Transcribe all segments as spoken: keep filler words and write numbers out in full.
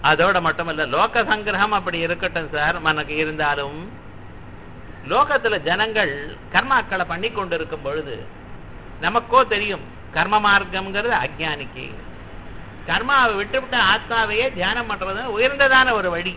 அதோட மட்டும் இல்ல, லோக சங்கிரகம் அப்படி இருக்கட்டும் சார், மனக்கு இருந்தாலும் லோகத்துல ஜனங்கள் கர்மாக்களை பண்ணி கொண்டு இருக்கும் பொழுது நமக்கோ தெரியும் கர்ம மார்க்கம்ங்கிறது அஜ்ஞானிக்கு. கர்மாவை விட்டுவிட்டு ஆத்மாவையே தியானம் பண்றது உயர்ந்ததான ஒரு வழி.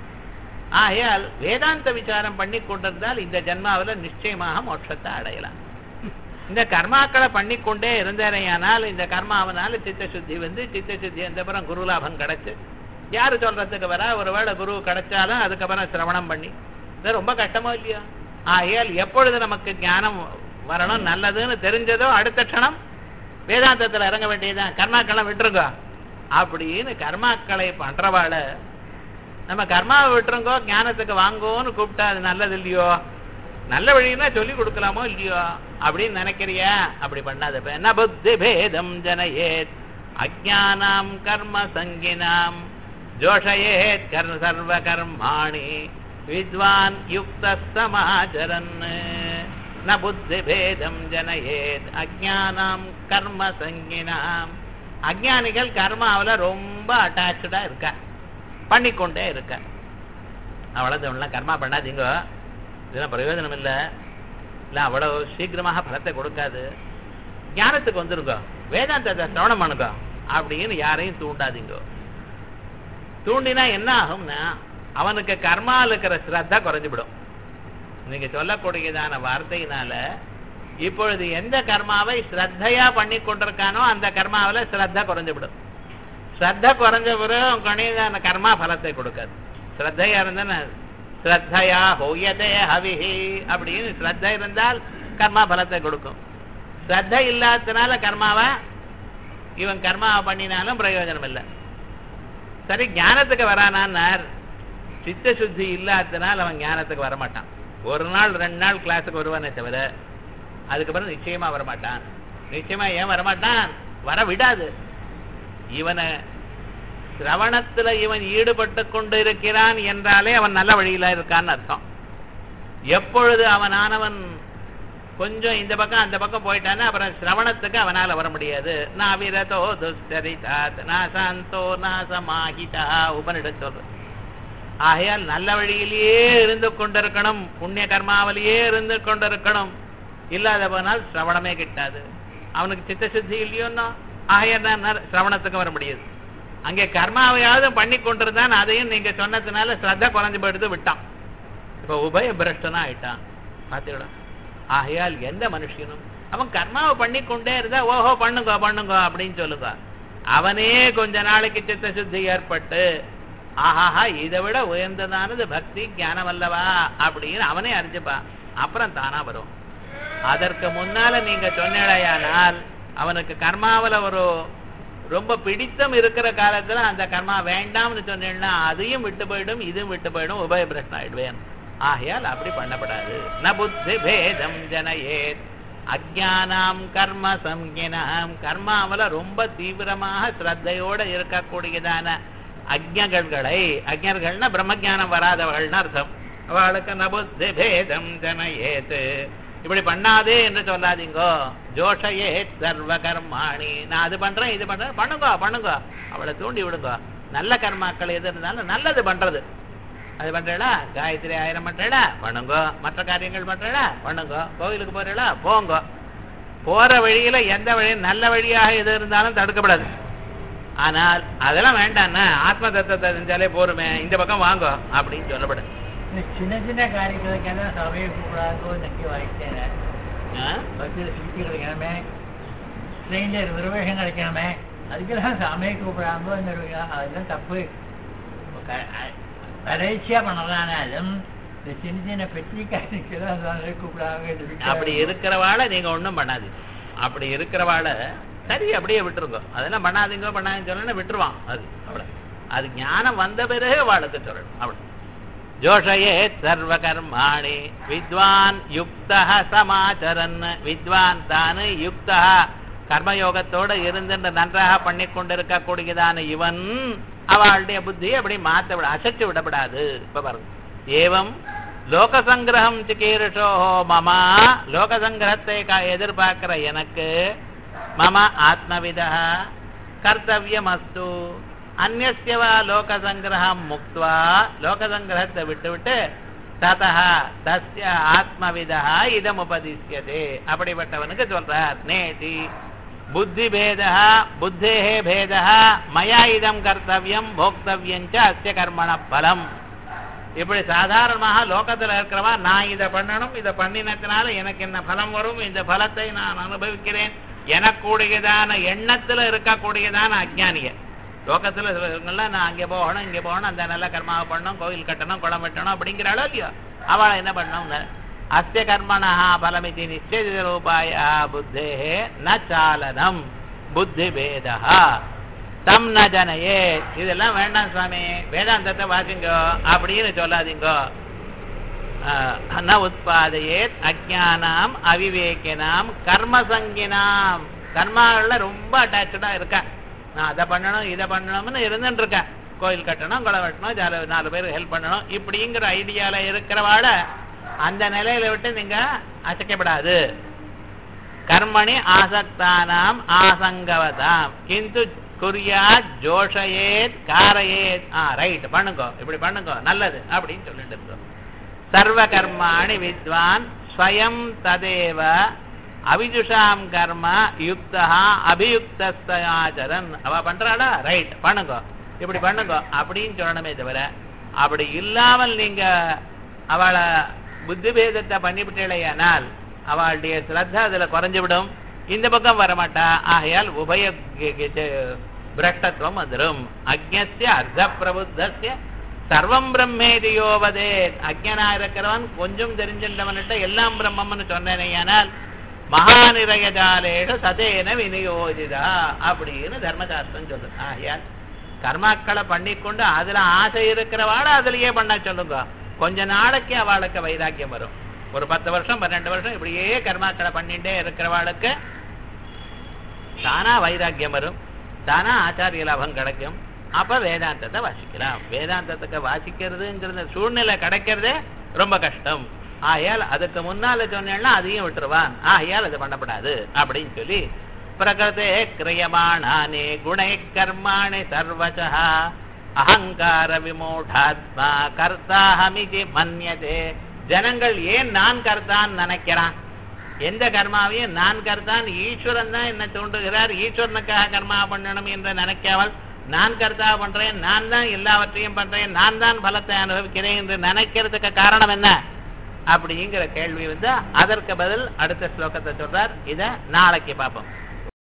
ஆகையால் வேதாந்த விசாரம் பண்ணி கொண்டிருந்தால் இந்த ஜன்மாவில் நிச்சயமாக மோட்சத்தை அடையலாம். இந்த கர்மாக்களை பண்ணிக்கொண்டே இருந்தாரையானால் இந்த கர்மாவனால சித்த சுத்தி வந்து சித்த சுத்தி அந்தப்புறம் குரு லாபம் கிடைச்சு யாரு சொல்றதுக்கு வர, ஒருவேளை குரு கிடைச்சாலும் அதுக்கப்புறம் சிரவணம் பண்ணி இது ரொம்ப கஷ்டமோ இல்லையோ. ஆகையால் எப்பொழுது நமக்கு ஞானம் வரணும் நல்லதுன்னு தெரிஞ்சதோ அடுத்த க்ஷணம் வேதாந்தத்தில் இறங்க வேண்டியதுதான். கர்மாக்களை விட்டுருங்க அப்படின்னு கர்மாக்களை பண்றவாழ நம்ம கர்மாவை விட்டுருங்கோ ஞானத்துக்கு வாங்கோன்னு கூப்பிட்டா அது நல்லது இல்லையோ, நல்ல வழின்னா சொல்லி கொடுக்கலாமோ இல்லையோ அப்படின்னு நினைக்கிறியா? அப்படி பண்ணாத. என்ன புத்தி பேதம் ஜனயேத் அஜ்ஞானாம் கர்ம சங்கினாம் ஜோஷயேத் கர்ம சர்வ கர்மாணி வித்வான் யுக்த சமாச்சரன். ந புத்தி பேதம் ஜனயேத் அஜ்ஞானாம் கர்ம சங்கினாம். அஜ்ஞானிகள் கர்மாவில் ரொம்ப அட்டாச்சா இருக்க, பண்ணிக்கொண்டே இருக்க. அவ்வளவு கர்மா பண்ணாதீங்க, இதெல்லாம் பிரயோஜனம் இல்லை, இல்லை அவ்வளவு சீக்கிரமாக பலத்தை கொடுக்காது, ஞானத்துக்கு வந்துருங்க, வேதாந்தத்தை சிரவணம் பண்ணுங்க அப்படின்னு யாரையும் தூண்டாதீங்க. தூண்டினா என்ன ஆகும்னா அவனுக்கு கர்மாவில் இருக்கிற ஸ்ரத்தா குறைஞ்சுவிடும். நீங்க சொல்லக்கூடியதான வார்த்தையினால இப்பொழுது எந்த கர்மாவை ஸ்ரத்தையா பண்ணி கொண்டிருக்கானோ அந்த கர்மாவில் ஸ்ரத்தா குறைஞ்சுவிடும். ஸ்ரத்த குறைஞ்ச பிறகு கணிதான கர்மா பலத்தை கொடுக்காது. ஸ்ரத்தையா இருந்தா ஸ்ரத்தையா ஹோயதே ஹவிஹி அப்படின்னு ஸ்ரத்த இருந்தால் கர்மா பலத்தை கொடுக்கும். ஸ்ரத்த இல்லாததுனால கர்மாவை இவன் கர்மாவை பண்ணினாலும் பிரயோஜனம் இல்லை. சரி, ஞானத்துக்கு வரானார், சித்த சுத்தி இல்லாததுனால அவன் ஞானத்துக்கு வரமாட்டான். ஒரு நாள் ரெண்டு நாள் கிளாஸுக்கு வருவானே தவிர அதுக்கப்புறம் நிச்சயமா வரமாட்டான். நிச்சயமா ஏன் வரமாட்டான்? வர விடாது. இவனை சிரவணத்துல இவன் ஈடுபட்டு கொண்டு இருக்கிறான் என்றாலே அவன் நல்ல வழியில இருக்கான்னு அர்த்தம். எப்பொழுது அவனானவன் கொஞ்சம் இந்த பக்கம் அந்த பக்கம் போயிட்டானே அப்புறம் சிரவணத்துக்கு அவனால வர முடியாது. நான் விரதோ துஷ்டரிதாத் நாசாந்தோ நாசமாகிதா உபனிட சொல்ற. ஆகையால் நல்ல வழியிலேயே இருந்து கொண்டிருக்கணும், புண்ணிய கர்மாவிலேயே இருந்து கொண்டிருக்கணும். இல்லாத போனால் சிரவணமே கிட்டாது. அவனுக்கு சித்த சுத்தி இல்லையோன்னா ஆகையால் சிரவணத்துக்கு வர முடியாது. அங்கே கர்மாவையாவது பண்ணி கொண்டிருந்தான், அதையும் நீங்க சொன்னதுனால ஸ்ரத்த குறைஞ்சு போயிடுத்து விட்டான். இப்ப உபய பிரஷ்டனா ஆயிட்டான் பாத்தீங்களா. ஆகையால் எந்த மனுஷனும் அவன் கர்மாவை பண்ணி கொண்டே இருந்தா ஓஹோ பண்ணுங்க பண்ணுங்க அப்படின்னு சொல்லுங்க. அவனே கொஞ்ச நாளைக்கு சித்த சுத்தி ஏற்பட்டு ஆஹாஹா இதை விட உயர்ந்ததானது பக்தி ஞானம் அல்லவா அப்படின்னு அவனே அறிஞ்சுப்பான். அப்புறம் தானா வரும். அதற்கு முன்னால நீங்க சொன்னேடையானால் அவனுக்கு கர்மாவில ஒரு ரொம்ப பிடித்தம் இருக்கிற காலத்துல அந்த கர்மா வேண்டாம்னு சொன்னேன்னா அதையும் விட்டு போயிடும், இதுவும் விட்டு போயிடும், உபய பிரஷ்னம் ஆயிடுவேன். ஆகையால் அப்படி பண்ணப்படாது. ந புத்தி பேதம் ஜனயேத் அஜ்ஞானாம் கர்ம சம்ஞினாம். கர்மாவில ரொம்ப தீவிரமாக ஸ்ரத்தையோட இருக்கக்கூடியதான அஜ்ஞர்களை, அஜ்ஞர்கள்னா பிரம்மஜானம் வராதவர்கள்னு அர்த்தம். அவளுக்கு ந புத்தி பேதம் ஜனயேத் இப்படி பண்ணாதே என்று சொல்லாதீங்கோ. ஜோஷயே சர்வ கர்மாணி, நான் அது பண்றேன் இது பண்றேன் பண்ணுங்க பண்ணுங்க, அவளை தூண்டி விடுங்க. நல்ல கர்மாக்கள் எது இருந்தாலும் நல்லது பண்றது அது பண்றா. காயத்ரி ஆயிரம் பண்றா பண்ணுங்க, மற்ற காரியங்கள் பண்றா பண்ணுங்க, கோவிலுக்கு போறா போங்க. போற வழியில எந்த வழி நல்ல வழியாக எது இருந்தாலும் தடுக்கப்படாது. ஆனால் அதெல்லாம் வேண்டாம்னா ஆத்ம தத்துவத்தை தெரிஞ்சாலே போருமே, இந்த பக்கம் வாங்க அப்படின்னு சொல்லப்படாது. சின்ன சின்ன காரியங்களுக்கெல்லாம் சபையை கூடாதோ நக்கி வாங்கிட்டேன். பஸ்ஸில் சீட்டு கிடைக்கணுமே, ட்ரெயினில் ரிசர்வேஷன் கிடைக்கணுமே, அதுக்கெல்லாம் சாமியை கூப்பிடாமோ அதெல்லாம் தப்பு. கடைசியா பண்ணலானாலும் இந்த சின்ன சின்ன பெட்டி காரியங்களுக்கெல்லாம் கூப்பிடாம அப்படி இருக்கிறவாளை நீங்க ஒன்றும் பண்ணாது. அப்படி இருக்கிறவாளை சரி அப்படியே விட்டுருங்க. அதெல்லாம் பண்ணாதீங்க பண்ணாதீங்க சொல்லணும் விட்டுருவான். அது அவ்வளோ. அது ஞானம் வந்த பிறகு வாழத்தை சொல்லணும் அவ்வளோ. ஜோஷயே சர்வ கர்மாணி வித்வான் யுக்தா சமாச்சரன். வித்வான் தானு யுக்தா கர்மயோகத்தோட இருந்து நன்றாக பண்ணி கொண்டிருக்கக்கூடியதான இவன் அவளுடைய புத்தி அப்படி மாற்ற விட அசைச்சு விடப்படாது. இப்ப பாருங்க, ஏவம் லோக சங்கிரகம் சிகீர்ஷோ மமா, லோக சங்கிரகத்தை எதிர்பார்க்கிற எனக்கு மம ஆத்மவிதா கர்த்தவியம் அஸ்து, அந்நியவா லோக சங்கிரகம் முக்த்வா லோக சங்கிரகத்தை விட்டு விட்டு ததஹ தஸ்ய ஆத்மவிதா இதம் உபதிஷ்யதே அப்படிப்பட்டவனுக்கு சொல்றார் நேதி புத்தி பேதா புத்தேஹே பேதா மயா இதம் கர்த்தவியம் போக்தவியம் ச அஸ்ய கர்மண பலம். இப்படி சாதாரணமாக லோகத்துல இருக்கிறவா நான் இதை பண்ணணும், இதை பண்ணினதுனால எனக்கு என்ன பலம் வரும், இந்த பலத்தை நான் அனுபவிக்கிறேன் எனக்கூடியதான எண்ணத்துல இருக்கக்கூடியதான அஜ்ஞானிய லோகத்துல இருக்கவங்களாம் நான் அங்கே போகணும் இங்கே போகணும் அந்த நல்ல கர்மாவை பண்ணணும் கோவில் கட்டணும் குளம் வெட்டணும் அப்படிங்கிறாளோ இல்லையோ அவளை என்ன பண்ணணும் அஸ்ய கர்மணா பலமிதி நிச்சய ரூபாய புத்தேஹே ந சாலனம் புத்தி பேதா தம் ந ஜனயே. இதெல்லாம் வேண்டாம் சுவாமி வேதாந்தத்தை வாசிங்கோ அப்படின்னு சொல்லாதீங்கோ. ந உத்பாதையே அஜ்ஞானாம் அவிவேகினாம் கர்மசங்கினாம் கர்மாவில் ரொம்ப அட்டாச்சா இருக்கா. நான் அதை பண்ணணும் இதை பண்ணணும்னு இருந்துட்டு இருக்கேன். கோயில் கட்டணும் குளம் வெட்டணும் நாலு பேர் ஹெல்ப் பண்ணணும் இப்படிங்கிற ஐடியால இருக்கிறவாட அந்த நிலையில விட்டு நீங்க அசைக்கப்படாது. கர்மணி ஆசக்தானாம் ஆசங்கவதாம் கிந்து குறியாத் ஜோஷயேத் காரயேத். ஆ ரைட் பண்ணுங்க இப்படி பண்ணுங்க நல்லது அப்படின்னு சொல்லிட்டு இருக்கோம். சர்வ கர்மாணி வித்வான் ஸ்வயம் ததேவ அவிஜுஷாம் கர்ம யுக்தா அபியுக்தஸ்தயாச்சரன். அவ பண்றாளா ரைட் பண்ணுங்க இப்படி பண்ணுங்க அப்படின்னு சொல்லணுமே தவிர அப்படி இல்லாமல் நீங்க அவளை புத்தி பேதத்தை பண்ணிவிட்டேனால் அவளுடைய ஸ்ரத்தா அதுல குறைஞ்சுவிடும், இந்த பக்கம் வரமாட்டா. ஆகையால் உபய பிரஷ்டத்துவம் வந்துடும். அக்ஞஸ்ய அர்த்த பிரபுத்தஸ்ய சர்வம் பிரம்மேதியோவதே. அக்ஞனா இருக்கிறவன் கொஞ்சம் தெரிஞ்சின்றவன்கிட்ட எல்லாம் பிரம்மம்னு சொன்னேனையானால் மகாநிரயஜாலேஷ சதேன விநியோஜிதா அப்படின்னு தர்மசாஸ்திரம் சொல்லுது. ஆகையால் கர்மாக்களை பண்ணிக்கொண்டு அதுல ஆசை இருக்கிறவாட அதுலயே பண்ண சொல்லுங்க. கொஞ்ச நாளைக்கு அவளுக்கு வைராக்கியம் வரும். ஒரு பத்து வருஷம் பன்னெண்டு வருஷம் இப்படியே கர்மாக்களை பண்ணிட்டே இருக்கிறவாளுக்கு தானா வைராக்கியம் வரும், தானா ஆச்சாரிய லாபம் கிடைக்கும். அப்ப வேதாந்தத்தை வாசிக்கலாம். வேதாந்தத்துக்கு வாசிக்கிறதுங்கிறது சூழ்நிலை கிடைக்கிறதே ரொம்ப கஷ்டம். ஆகையால் அதுக்கு முன்னால சொன்னா அதையும் விட்டுருவான். ஆகையால் அது பண்ணப்படாது அப்படின்னு சொல்லி பிரகிருதே கிரியமாணானே குணை கர்மாணி சர்வசா அகங்கார விமூடாத்மா கர்த்தாஹமிதி மன்யதே. ஜனங்கள் ஏன் நான் கர்த்தான் நினைக்கிறான்? எந்த கர்மாவையும் நான் கர்த்தான் ஈஸ்வரன் தான் என்ன தூண்டுகிறார், ஈஸ்வரனுக்காக கர்மா பண்ணணும் என்று நினைக்காமல் நான் கர்த்தா பண்றேன், நான் தான் எல்லாவற்றையும் பண்றேன், நான் தான் பலத்தை அனுபவிக்கிறேன் என்று நினைக்கிறதுக்கு காரணம் என்ன அப்படிங்கிற கேள்வி வந்து அதற்கு பதில் அடுத்த ஸ்லோகத்தை சொல்றார். இத நாளைக்கு பார்ப்போம்.